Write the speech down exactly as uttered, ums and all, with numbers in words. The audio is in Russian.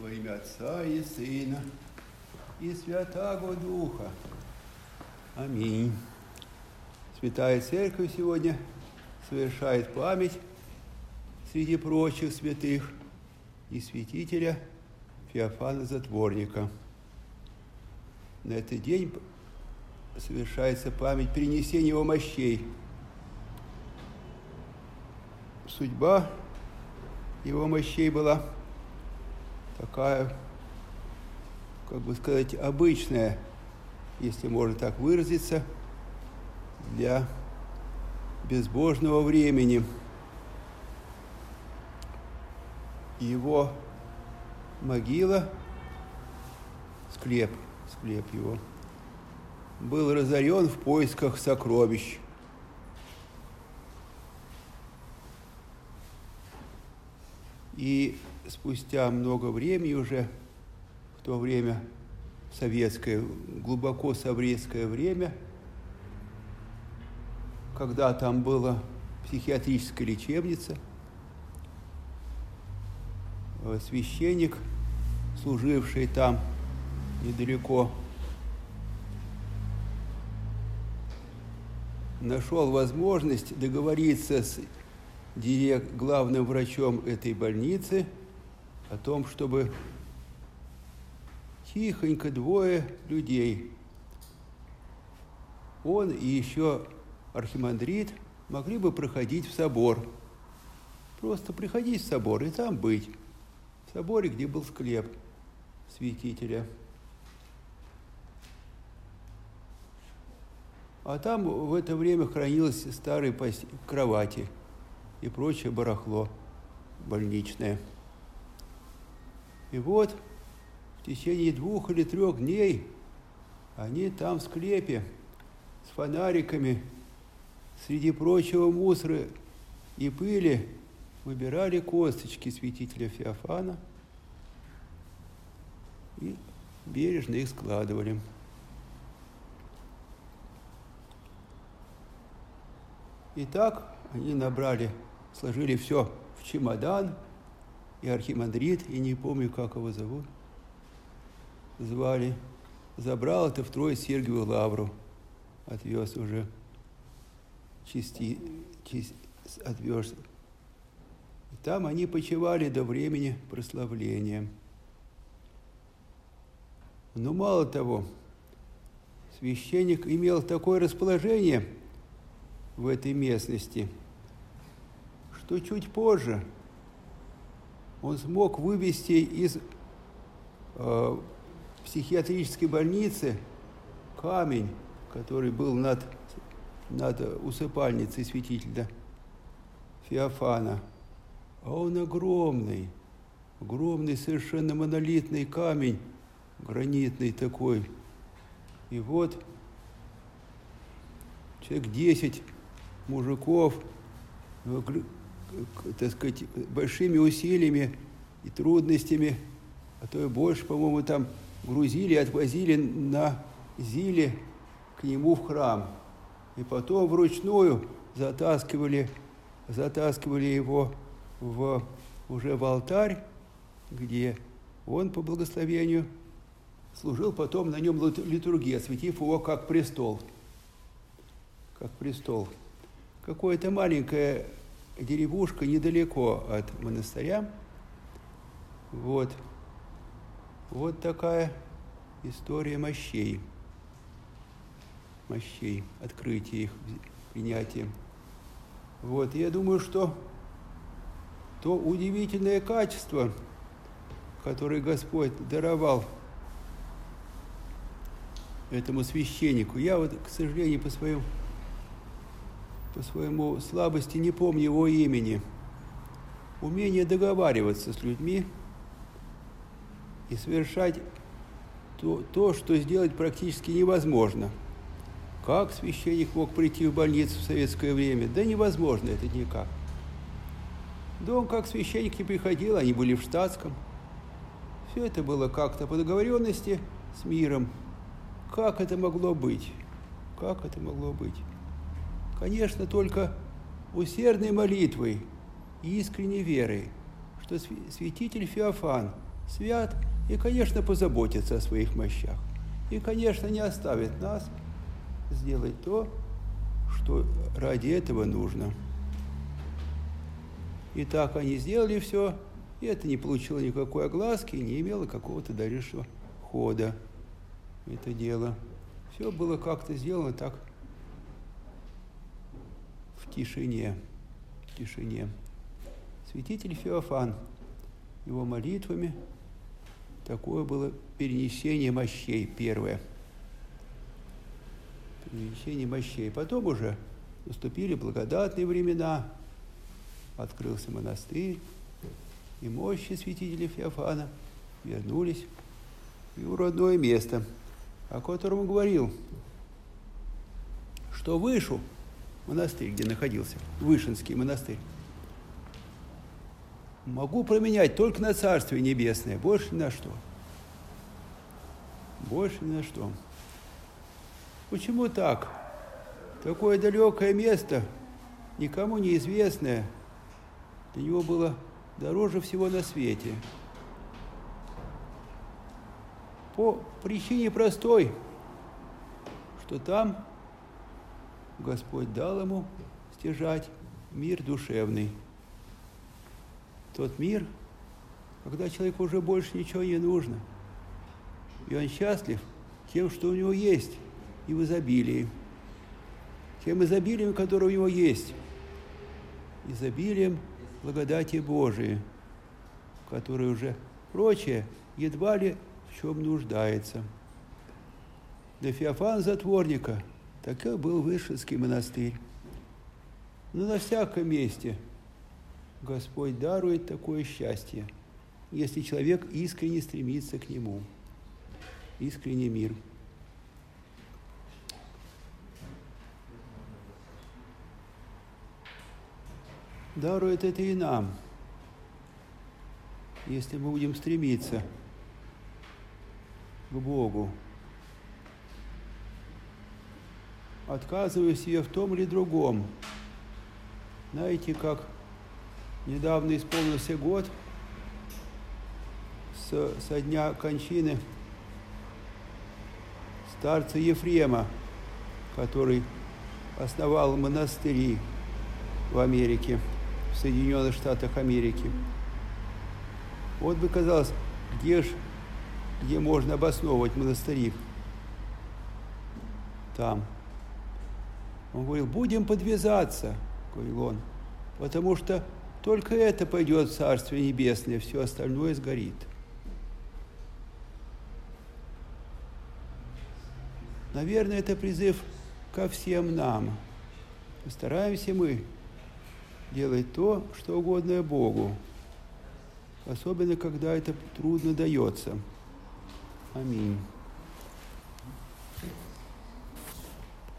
Во имя Отца и Сына и Святаго Духа. Аминь. Святая Церковь сегодня совершает память среди прочих святых и святителя Феофана Затворника. На этот день совершается память принесения его мощей. Судьба его мощей была такая, как бы сказать, обычная, если можно так выразиться, для безбожного времени. Его могила, склеп, склеп его, был разорен в поисках сокровищ. И спустя много времени уже, в то время советское, глубоко советское время, когда там была психиатрическая лечебница, священник, служивший там недалеко, нашел возможность договориться с директ, главным врачом этой больницы о том, чтобы тихонько двое людей, он и еще архимандрит, могли бы проходить в собор. Просто приходить в собор и там быть. В соборе, где был склеп святителя. А там в это время хранились старые пост... кровати и прочее барахло больничное. И вот в течение двух или трех дней они там в склепе с фонариками среди прочего мусора и пыли выбирали косточки святителя Феофана и бережно их складывали. И так они набрали, сложили все в чемодан, и архимандрит, и не помню, как его зовут, звали, забрал это в Троице-Сергиеву лавру, отвез уже, части, части, отвез. И там они почивали до времени прославления. Но мало того, священник имел такое расположение в этой местности, что чуть позже он смог вывести из э, психиатрической больницы камень, который был над, над усыпальницей святителя Феофана. А он огромный, огромный, совершенно монолитный камень, гранитный такой. И вот человек десять мужиков, так сказать, большими усилиями и трудностями, а то и больше, по-моему, там грузили и отвозили на Зиле к нему в храм. И потом вручную затаскивали, затаскивали его в, уже в алтарь, где он по благословению служил потом на нем литургия, осветив его как престол. Как престол. Какая-то маленькая деревушка недалеко от монастыря. Вот. Вот такая история мощей. Мощей, открытия их, принятия. Вот. Я думаю, что то удивительное качество, которое Господь даровал этому священнику, я вот, к сожалению, по своему по своему слабости не помню его имени, умение договариваться с людьми и совершать то, то, что сделать практически невозможно. Как священник мог прийти в больницу в советское время? Да невозможно это никак. Да он как священник не приходил, они были в штатском. Все это было как-то по договоренности с миром. Как это могло быть? Как это могло быть? Конечно, только усердной молитвой и искренней верой, что святитель Феофан свят и, конечно, позаботится о своих мощах. И, конечно, не оставит нас сделать то, что ради этого нужно. И так они сделали все, и это не получило никакой огласки, не имело какого-то дальнейшего хода. Это дело. Все было как-то сделано так в тишине. В тишине. Святитель Феофан, его молитвами такое было перенесение мощей первое. Перенесение мощей. Потом уже наступили благодатные времена, открылся монастырь, и мощи святителя Феофана вернулись в его родное место, о котором он говорил, что Вышу, монастырь, где находился, Вышинский монастырь, могу променять только на Царствие Небесное, больше ни на что. Больше ни на что. Почему так? Такое далекое место, никому неизвестное, для него было дороже всего на свете. По причине простой, что там Господь дал ему стяжать мир душевный. Тот мир, когда человеку уже больше ничего не нужно, и он счастлив тем, что у него есть, и в изобилии. Тем изобилием, которое у него есть, изобилием благодати Божией, которое уже прочее едва ли в чем нуждается. Для Феофана Затворника такой был Вышинский монастырь. Но на всяком месте Господь дарует такое счастье, если человек искренне стремится к Нему. Искренний мир. Дарует это и нам, если мы будем стремиться к Богу, отказывая себе в том или другом. Знаете, как недавно исполнился год с, со дня кончины старца Ефрема, который основал монастыри в Америке, в Соединенных Штатах Америки. Вот бы казалось, где ж, где можно обосновывать монастыри? Там. Он говорил, будем подвязаться, говорил он, потому что только это пойдет в Царствие Небесное, все остальное сгорит. Наверное, это призыв ко всем нам. Постараемся мы делать то, что угодно Богу, особенно когда это трудно дается. Аминь.